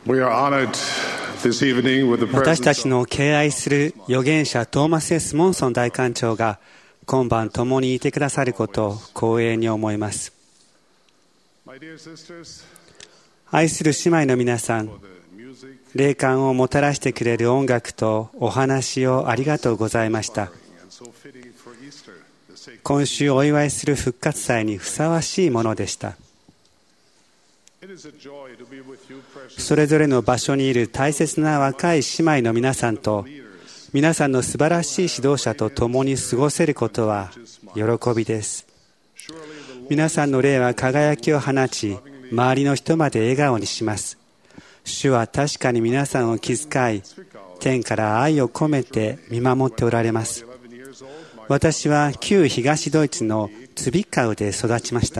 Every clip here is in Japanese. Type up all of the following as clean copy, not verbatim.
私たちの敬愛する預言者トーマス・S・モンソン大官長が今晩共にいてくださることを光栄に思います。愛する姉妹の皆さん、霊感をもたらしてくれる音楽とお話をありがとうございました。今週お祝いする復活祭にふさわしいものでした。それぞれの場所にいる大切な若い姉妹の皆さんと皆さんの素晴らしい指導者と共に過ごせることは喜びです。皆さんの霊は輝きを放ち、周りの人まで笑顔にします。主は確かに皆さんを気遣い、天から愛を込めて見守っておられます。私は旧東ドイツのツビッカウで育ちました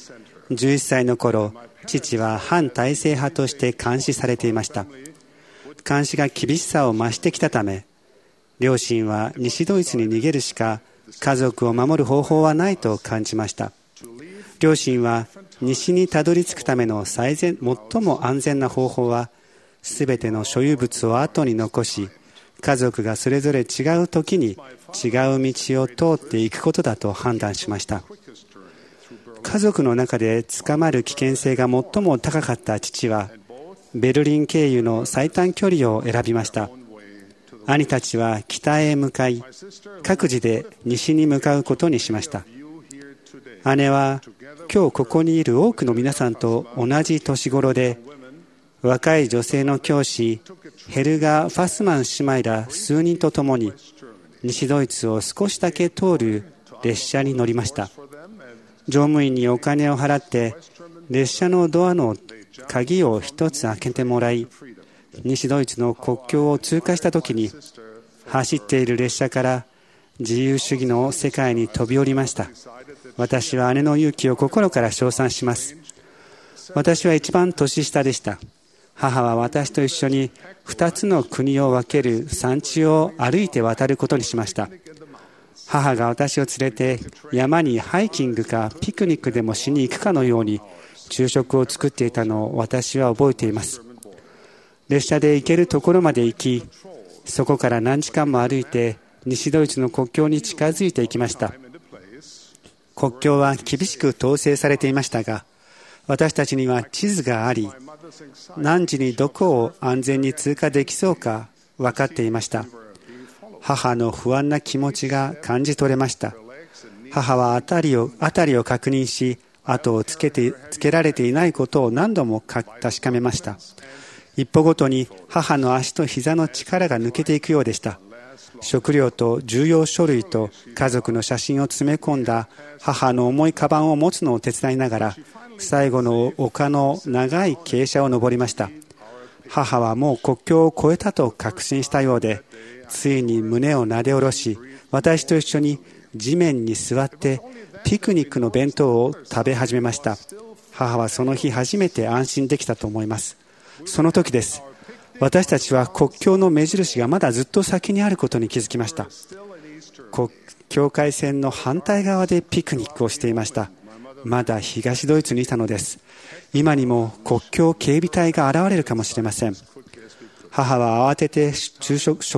。11歳の頃、父は反体制派として監視されていました。監視が厳しさを増してきたため、両親は西ドイツに逃げるしか家族を守る方法はないと感じました。両親は西にたどり着くための最も安全な方法は、すべての所有物を後に残し、家族がそれぞれ違う時に違う道を通っていくことだと判断しました。家族の中で捕まる危険性が最も高かった父は、ベルリン経由の最短距離を選びました。兄たちは北へ向かい、各自で西に向かうことにしました。姉は今日ここにいる多くの皆さんと同じ年頃で、若い女性の教師ヘルガ・ファスマン姉妹ら数人と共に西ドイツを少しだけ通る列車に乗りました。乗務員にお金を払って列車のドアの鍵を一つ開けてもらい、西ドイツの国境を通過したときに、走っている列車から自由主義の世界に飛び降りました。私は姉の勇気を心から称賛します。私は一番年下でした。母は私と一緒に2つの国を分ける山地を歩いて渡ることにしました。母が私を連れて山にハイキングかピクニックでもしに行くかのように昼食を作っていたのを私は覚えています。列車で行けるところまで行き、そこから何時間も歩いて西ドイツの国境に近づいていきました。国境は厳しく統制されていましたが、私たちには地図があり、何時にどこを安全に通過できそうか分かっていました。母の不安な気持ちが感じ取れました。母は辺りを確認し、後をつけられていないことを何度も確かめました。一歩ごとに母の足と膝の力が抜けていくようでした。食料と重要書類と家族の写真を詰め込んだ母の重いカバンを持つのを手伝いながら、最後の丘の長い傾斜を登りました。母はもう国境を越えたと確信したようで、ついに胸をなで下ろし、私と一緒に地面に座ってピクニックの弁当を食べ始めました。母はその日初めて安心できたと思います。その時です。私たちは国境の目印がまだずっと先にあることに気づきました。境界線の反対側でピクニックをしていました。まだ東ドイツにいたのです。今にも国境警備隊が現れるかもしれません。母は慌てて昼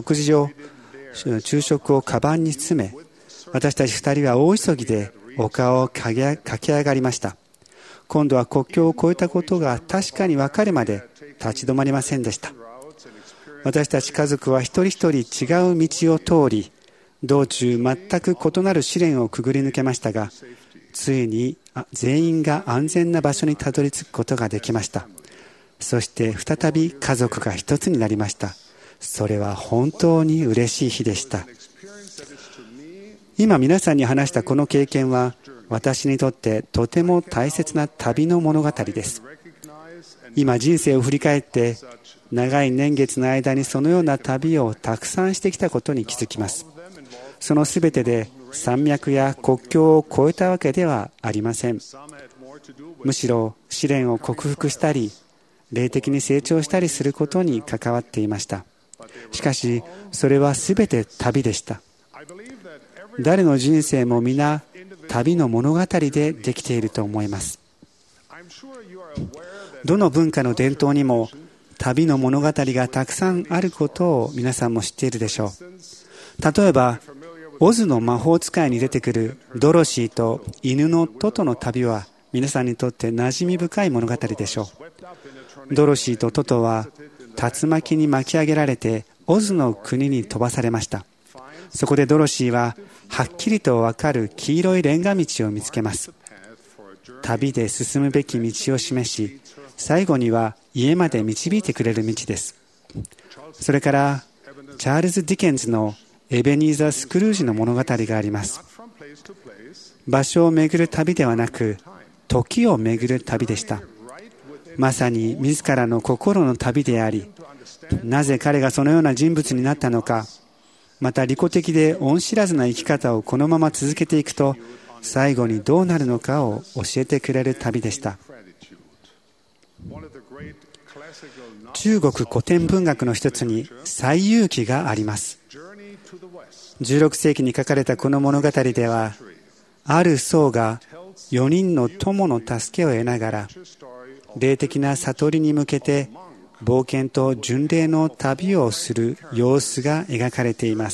食をカバンに詰め、私たち2人は大急ぎで丘を駆け上がりました。今度は国境を越えたことが確かに分かるまで立ち止まりませんでした。私たち家族は一人一人違う道を通り、道中全く異なる試練をくぐり抜けましたが、ついに全員が安全な場所にたどり着くことができました。そして再び家族が一つになりました。それは本当に嬉しい日でした。今皆さんに話したこの経験は、私にとってとても大切な旅の物語です。今人生を振り返って、長い年月の間にそのような旅をたくさんしてきたことに気づきます。そのすべてで山脈や国境を越えたわけではありません。むしろ試練を克服したり、霊的に成長したりすることに関わっていました。しかし、それはすべて旅でした。誰の人生も皆、旅の物語でできていると思います。どの文化の伝統にも、 旅の物語がたくさんあることを皆さんも知っているでしょう。例えば、オズの魔法使いに出てくるドロシーと犬のトトの旅は皆さんにとって馴染み深い物語でしょう。ドロシーとトトは竜巻に巻き上げられてオズの国に飛ばされました。そこでドロシーははっきりと分かる黄色いレンガ道を見つけます。旅で進むべき道を示し、最後には家まで導いてくれる道です。それからチャールズ・ディケンズのエベニーザー・スクルージの物語があります。場所を巡る旅ではなく、時を巡る旅でした。まさに自らの心の旅であり、なぜ彼がそのような人物になったのか、また利己的で恩知らずな生き方をこのまま続けていくと、最後にどうなるのかを教えてくれる旅でした。中国古典文学の一つに西遊記があります。16世紀に書かれたこの物語では、ある僧が4人の友の助けを得ながら霊的な悟りに向けて冒険と巡礼の旅をする様子が描かれています。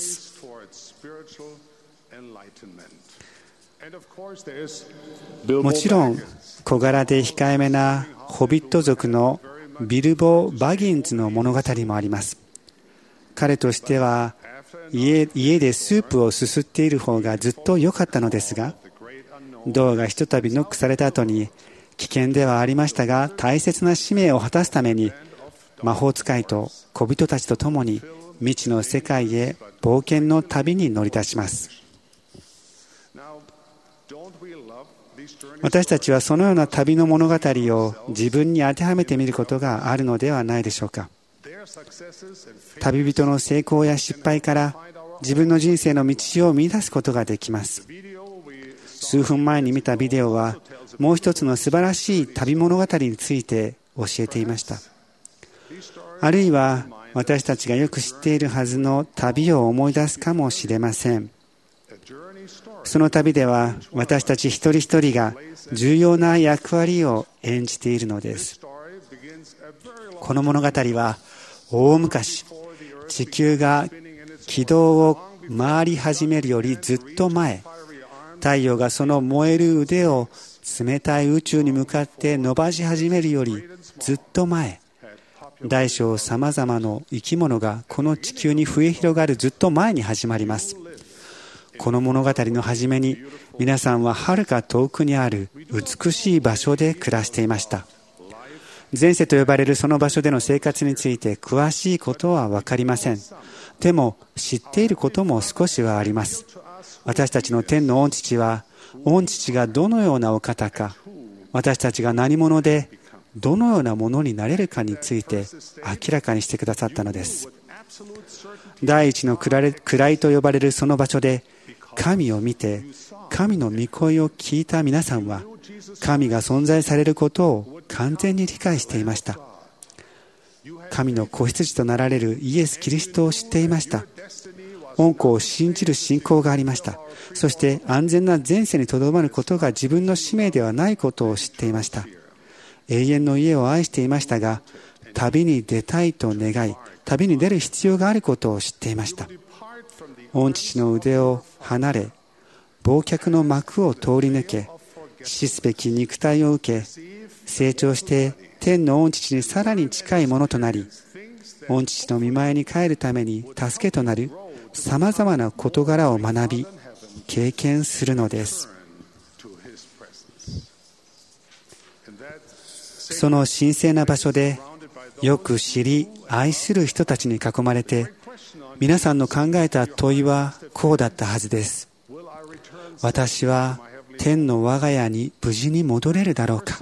もちろん小柄で控えめなホビット族のビルボ・バギンズの物語もあります。彼としては家でスープをすすっている方がずっと良かったのですが、ドアがひとたびノックされた後に、危険ではありましたが大切な使命を果たすために魔法使いと小人たちと共に未知の世界へ冒険の旅に乗り出します。私たちはそのような旅の物語を自分に当てはめてみることがあるのではないでしょうか。旅人の成功や失敗から自分の人生の道を見出すことができます。数分前に見たビデオはもう一つの素晴らしい旅物語について教えていました。あるいは私たちがよく知っているはずの旅を思い出すかもしれません。その旅では私たち一人一人が重要な役割を演じているのです。この物語は大昔、地球が軌道を回り始めるよりずっと前、太陽がその燃える腕を冷たい宇宙に向かって伸ばし始めるよりずっと前、大小さまざまな生き物がこの地球に増え広がるずっと前に始まります。この物語の初めに皆さんは遥か遠くにある美しい場所で暮らしていました。前世と呼ばれるその場所での生活について詳しいことは分かりません。でも知っていることも少しはあります。私たちの天の御父は、御父がどのようなお方か、私たちが何者でどのようなものになれるかについて明らかにしてくださったのです。第一の位と呼ばれるその場所で神を見て神の御声を聞いた皆さんは、神が存在されることを完全に理解していました。神の子羊となられるイエス・キリストを知っていました。恩子を信じる信仰がありました。そして安全な前世にとどまることが自分の使命ではないことを知っていました。永遠の家を愛していましたが、旅に出たいと願い、旅に出る必要があることを知っていました。御父の腕を離れ、忘却の幕を通り抜け、死すべき肉体を受け、成長して天の御父にさらに近いものとなり、御父の御前に帰るために助けとなるさまざまな事柄を学び、経験するのです。その神聖な場所でよく知り愛する人たちに囲まれて、皆さんの考えた問いはこうだったはずです。私は天の我が家に無事に戻れるだろうか。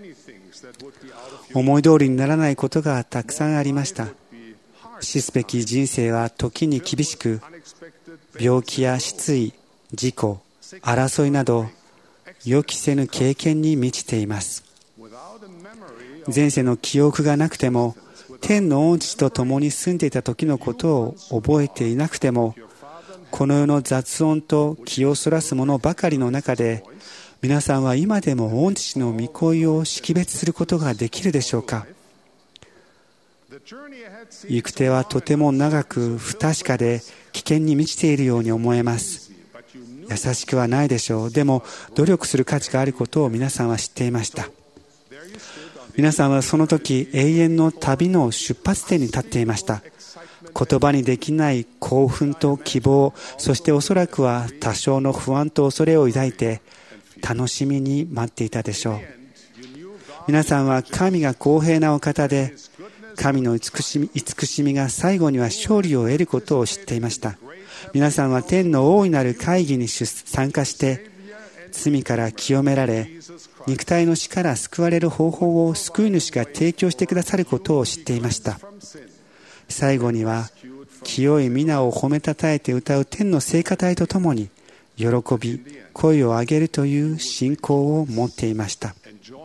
思い通りにならないことがたくさんありました。死すべき人生は時に厳しく、病気や失意、事故、争いなど予期せぬ経験に満ちています。前世の記憶がなくても、天の御父と共に住んでいた時のことを覚えていなくても、この世の雑音と気をそらすものばかりの中で、皆さんは今でも御父の御声を識別することができるでしょうか。 行く手はとても長く不確かで危険に満ちているように思えます。優しくはないでしょう。でも努力する価値があることを皆さんは知っていました。皆さんはその時永遠の旅の出発点に立っていました。言葉にできない興奮と希望、そしておそらくは多少の不安と恐れを抱いて楽しみに待っていたでしょう。皆さんは神が公平なお方で、神の慈しみが最後には勝利を得ることを知っていました。皆さんは天の大いなる会議に参加して罪から清められ、肉体の死から救われる方法を救い主が提供してくださることを知っていました。最後には清い皆を褒めたたえて歌う天の聖歌隊とともに喜び声を上げるという信仰を持っていました。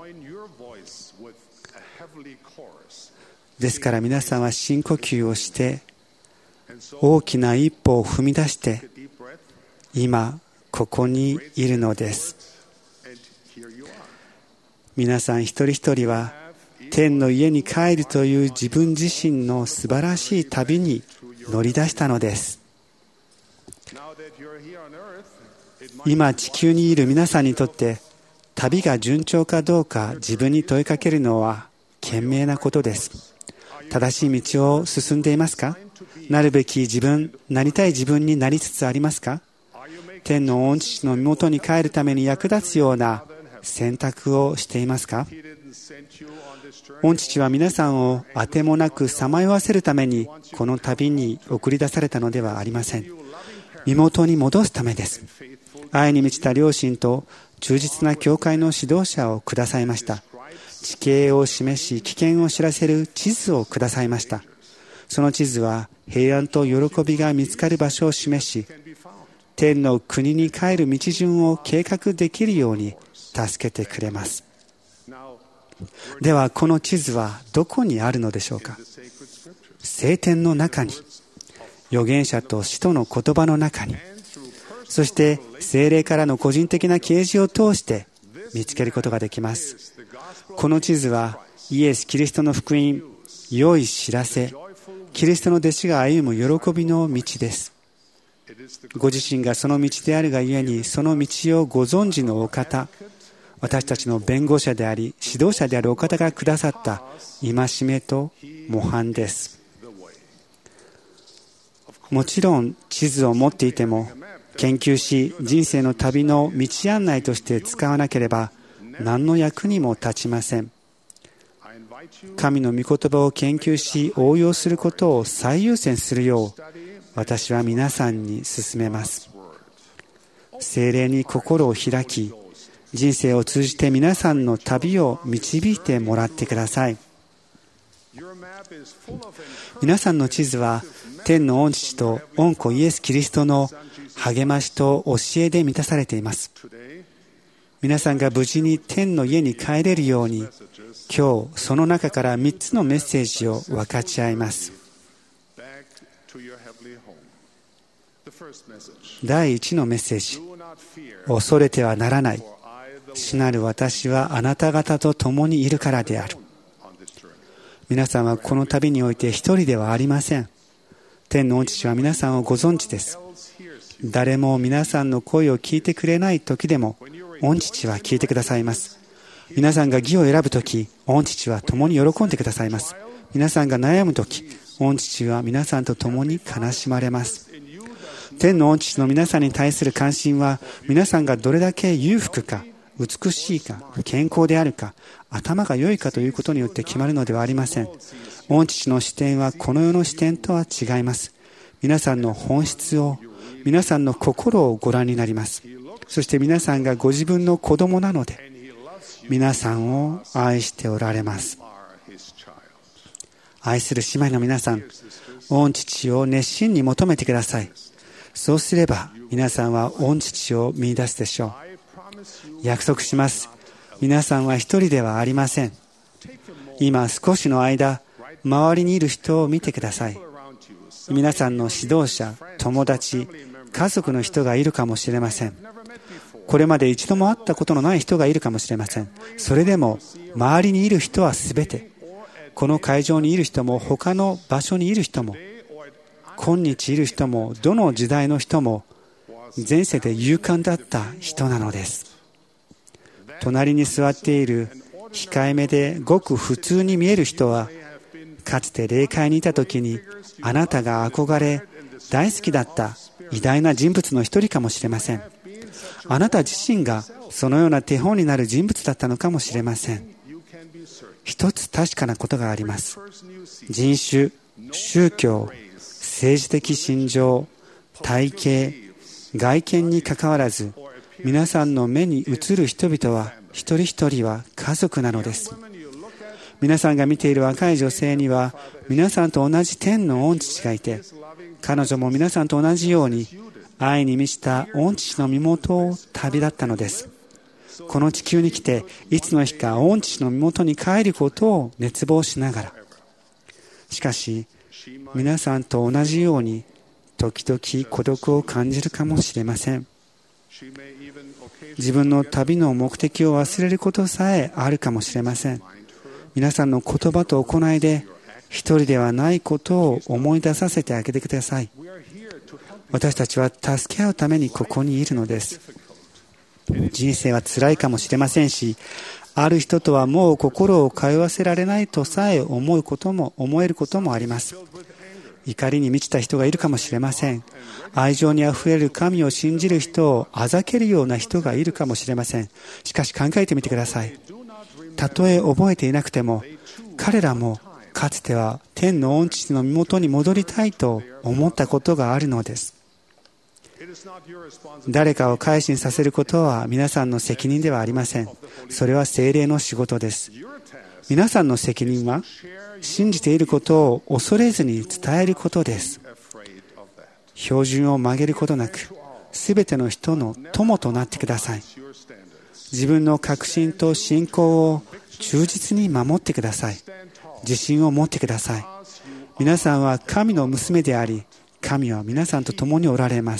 ですから皆さんは深呼吸をして大きな一歩を踏み出して今ここにいるのです。皆さん一人一人は天の家に帰るという自分自身の素晴らしい旅に乗り出したのです。今地球にいる皆さんにとって旅が順調かどうか自分に問いかけるのは賢明なことです。正しい道を進んでいますか？なるべき自分、なりたい自分になりつつありますか？天の御父の身元に帰るために役立つような選択をしていますか？御父は皆さんをあてもなくさまよわせるためにこの旅に送り出されたのではありません。身元に戻すためです。愛に満ちた両親と忠実な教会の指導者をくださいました。地形を示し危険を知らせる地図をくださいました。その地図は平安と喜びが見つかる場所を示し、天の国に帰る道順を計画できるように助けてくれます。ではこの地図はどこにあるのでしょうか？聖典の中に、預言者と使徒の言葉の中に、そして聖霊からの個人的な啓示を通して見つけることができます。この地図はイエス・キリストの福音、良い知らせ、キリストの弟子が歩む喜びの道です。ご自身がその道であるがゆえに、その道をご存知のお方、私たちの弁護者であり指導者であるお方がくださった戒めと模範です。もちろん地図を持っていても研究し人生の旅の道案内として使わなければ何の役にも立ちません。神の御言葉を研究し応用することを最優先するよう私は皆さんに勧めます。聖霊に心を開き、人生を通じて皆さんの旅を導いてもらってください。皆さんの地図は天の御父と御子イエス・キリストの励ましと教えで満たされています。皆さんが無事に天の家に帰れるように、今日その中から3つのメッセージを分かち合います。第1のメッセージ、恐れてはならない。主なる私はあなた方と共にいるからである。皆さんはこの旅において一人ではありません。天の御父は皆さんをご存知です。誰も皆さんの声を聞いてくれない時でも御父は聞いてくださいます。皆さんが義を選ぶ時、御父は共に喜んでくださいます。皆さんが悩む時、御父は皆さんと共に悲しまれます。天の御父の皆さんに対する関心は、皆さんがどれだけ裕福か、美しいか、健康であるか、頭が良いかということによって決まるのではありません。御父の視点はこの世の視点とは違います。皆さんの本質を、皆さんの心をご覧になります。そして皆さんがご自分の子供なので、皆さんを愛しておられます。愛する姉妹の皆さん、御父を熱心に求めてください。そうすれば皆さんは御父を見出すでしょう。約束します。皆さんは一人ではありません。今少しの間、周りにいる人を見てください。皆さんの指導者、友達、家族の人がいるかもしれません。これまで一度も会ったことのない人がいるかもしれません。それでも周りにいる人はすべてこの会場にいる人も他の場所にいる人も今日いる人もどの時代の人も前世で勇敢だった人なのです。隣に座っている控えめでごく普通に見える人はかつて霊界にいた時にあなたが憧れ大好きだった偉大な人物の一人かもしれません。あなた自身がそのような手本になる人物だったのかもしれません。一つ確かなことがあります。人種、宗教、政治的信条、体型、外見にかかわらず皆さんの目に映る人々は一人一人は家族なのです。皆さんが見ている若い女性には皆さんと同じ天の御父がいて彼女も皆さんと同じように愛に満ちた御父の身元を旅立ったのです。この地球に来ていつの日か御父の身元に帰ることを熱望しながらしかし皆さんと同じように時々孤独を感じるかもしれません。自分の旅の目的を忘れることさえあるかもしれません。皆さんの言葉と行いで一人ではないことを思い出させてあげてください。私たちは助け合うためにここにいるのです。人生は辛いかもしれませんし、ある人とはもう心を通わせられないとさえ思えることもあります。怒りに満ちた人がいるかもしれません。愛情にあふれる神を信じる人をあざけるような人がいるかもしれません。しかし考えてみてください。たとえ覚えていなくても彼らもかつては天の御父の身元に戻りたいと思ったことがあるのです。誰かを改心させることは皆さんの責任ではありません。それは聖霊の仕事です。皆さんの責任は信じていることを恐れずに伝えることです。標準を曲げることなくすべての人の友となってください。自分の確信と信仰を忠実に守ってください。自信を持ってください。皆さんは神の娘であり神は皆さんと共におられます。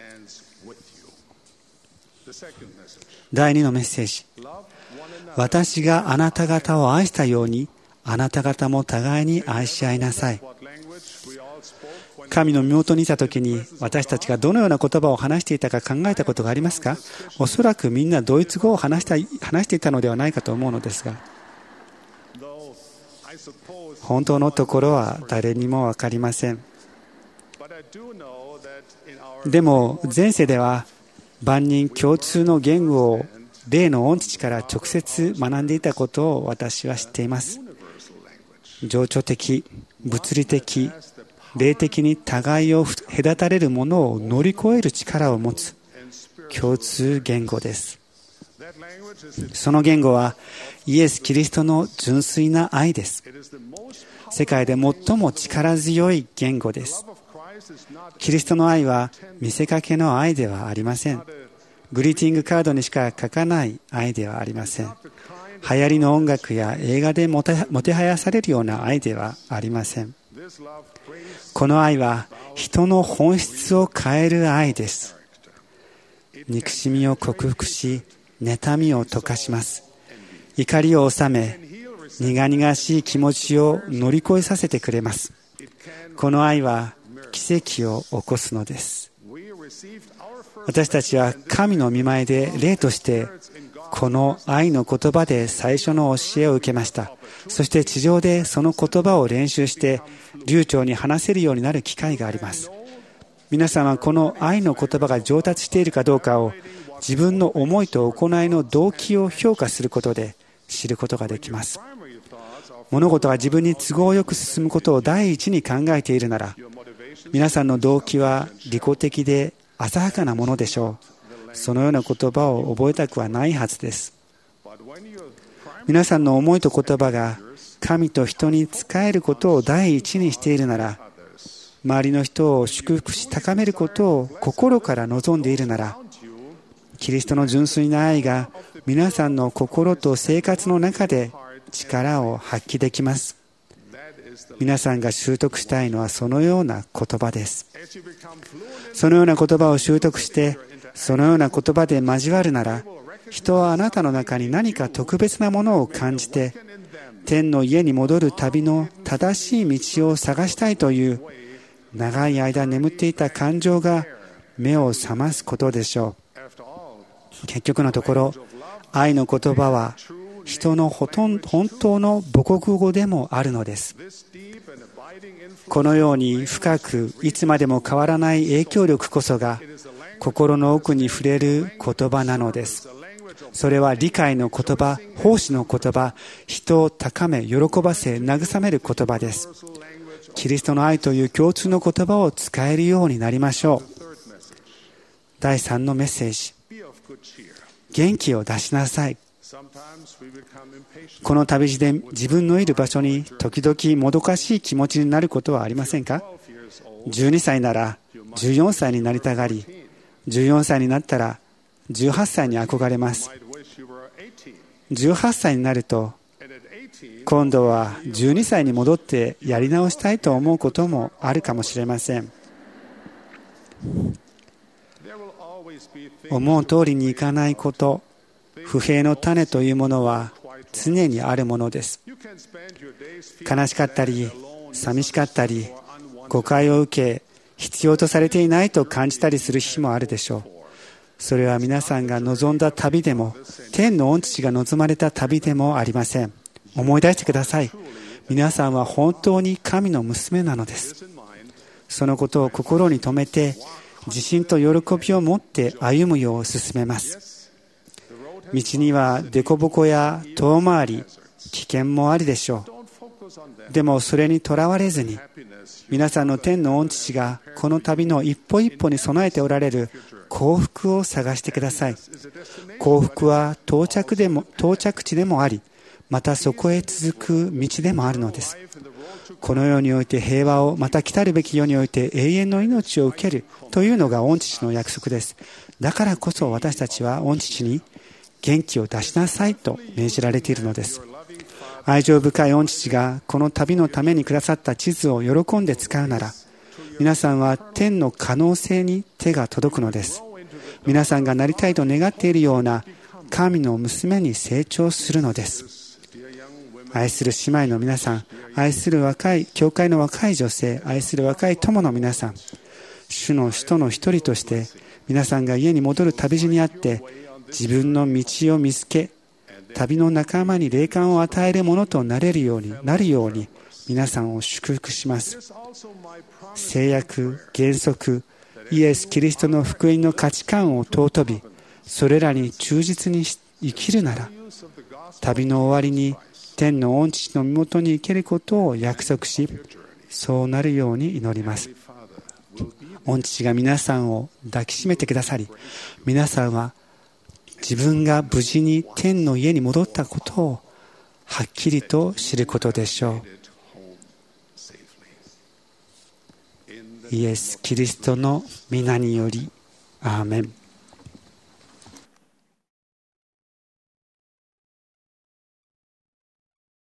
第2のメッセージ。私があなた方を愛したようにあなた方も互いに愛し合いなさい。神の身元にいた時に私たちがどのような言葉を話していたか考えたことがありますか？おそらくみんなドイツ語を話していたのではないかと思うのですが、本当のところは誰にも分かりません。でも前世では万人共通の言語を霊の御父から直接学んでいたことを私は知っています。情緒的、物理的、霊的に互いを隔たれるものを乗り越える力を持つ共通言語です。その言語はイエス・キリストの純粋な愛です。世界で最も力強い言語です。キリストの愛は見せかけの愛ではありません。グリーティングカードにしか書かない愛ではありません。流行りの音楽や映画でもてはやされるような愛ではありません。この愛は人の本質を変える愛です。憎しみを克服し、妬みを溶かします。怒りを収め、苦々しい気持ちを乗り越えさせてくれます。この愛は奇跡を起こすのです。私たちは神の御前で霊としてこの愛の言葉で最初の教えを受けました。そして地上でその言葉を練習して流暢に話せるようになる機会があります。皆さんはこの愛の言葉が上達しているかどうかを自分の思いと行いの動機を評価することで知ることができます。物事が自分に都合よく進むことを第一に考えているなら、皆さんの動機は利己的で浅はかなものでしょう。そのような言葉を覚えたくはないはずです。皆さんの思いと言葉が神と人に仕えることを第一にしているなら、周りの人を祝福し高めることを心から望んでいるなら、キリストの純粋な愛が皆さんの心と生活の中で力を発揮できます。皆さんが習得したいのはそのような言葉です。そのような言葉を習得してそのような言葉で交わるなら、人はあなたの中に何か特別なものを感じて天の家に戻る旅の正しい道を探したいという長い間眠っていた感情が目を覚ますことでしょう。結局のところ、愛の言葉は人の本当の母国語でもあるのです。このように深くいつまでも変わらない影響力こそが心の奥に触れる言葉なのです。それは理解の言葉、奉仕の言葉、人を高め、喜ばせ、慰める言葉です。キリストの愛という共通の言葉を使えるようになりましょう。第3のメッセージ。元気を出しなさい。この旅路で自分のいる場所に時々もどかしい気持ちになることはありませんか？12歳なら14歳になりたがり、14歳になったら18歳に憧れます。18歳になると今度は12歳に戻ってやり直したいと思うこともあるかもしれません。思う通りにいかないこと、不平の種というものは常にあるものです。悲しかったり寂しかったり、誤解を受け必要とされていないと感じたりする日もあるでしょう。それは皆さんが望んだ旅でも、天の御父が望まれた旅でもありません。思い出してください。皆さんは本当に神の娘なのです。そのことを心に留めて、自信と喜びを持って歩むよう進めます。道には凸凹や遠回り、危険もありでしょう。でもそれにとらわれずに、皆さんの天の御父がこの旅の一歩一歩に備えておられる幸福を探してください。幸福は到着地でもあり、またそこへ続く道でもあるのです。この世において平和を、また来たるべき世において永遠の命を受けるというのが御父の約束です。だからこそ私たちは御父に元気を出しなさいと命じられているのです。愛情深い御父がこの旅のためにくださった地図を喜んで使うなら、皆さんは天の可能性に手が届くのです。皆さんがなりたいと願っているような神の娘に成長するのです。愛する姉妹の皆さん、愛する教会の若い女性、愛する若い友の皆さん、主の使徒の一人として皆さんが家に戻る旅路にあって自分の道を見つけ、旅の仲間に霊感を与えるものとなるように皆さんを祝福します。制約、原則、イエス・キリストの福音の価値観を尊び、それらに忠実に生きるなら、旅の終わりに天の御父の身元に行けることを約束し、そうなるように祈ります。御父が皆さんを抱きしめてくださり、皆さんは自分が無事に天の家に戻ったことをはっきりと知ることでしょう。イエス・キリストの皆により、アーメン。